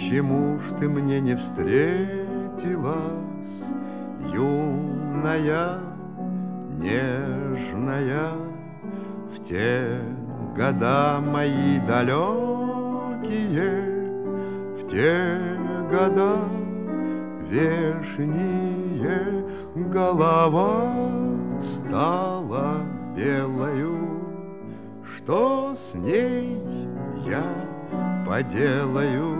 Почему ж ты мне не встретилась, юная, нежная, в те года мои далекие, в те года вешние, голова стала белою. Что с ней я поделаю?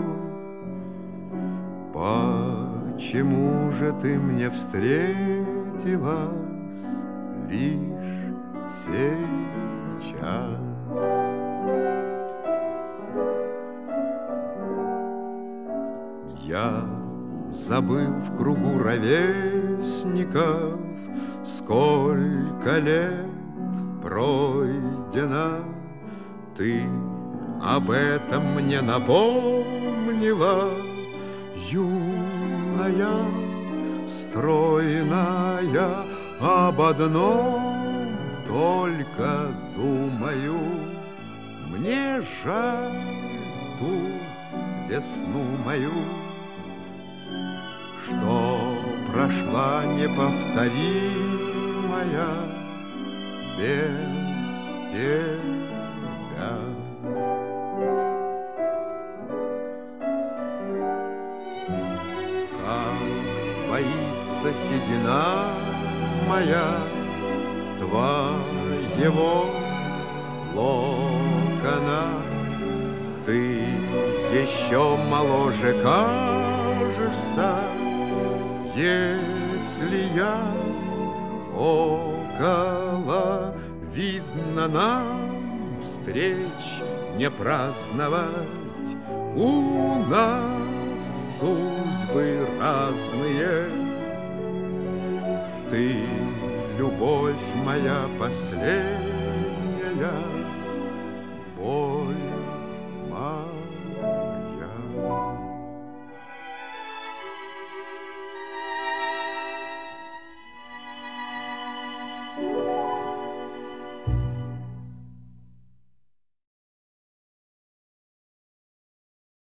Почему же ты мне встретилась лишь сейчас? Я забыл в кругу ровесников, сколько лет пройдено. Ты об этом мне напомнила, юная, стройная, об одном только думаю. Мне жаль ту весну мою, что прошла неповторимая без тебя. Как боится седина моя твоего локона, ты еще моложе кажешься, если я около. Видно, нам встреч не праздновать, у нас судьбы разные. Ты, любовь моя последняя,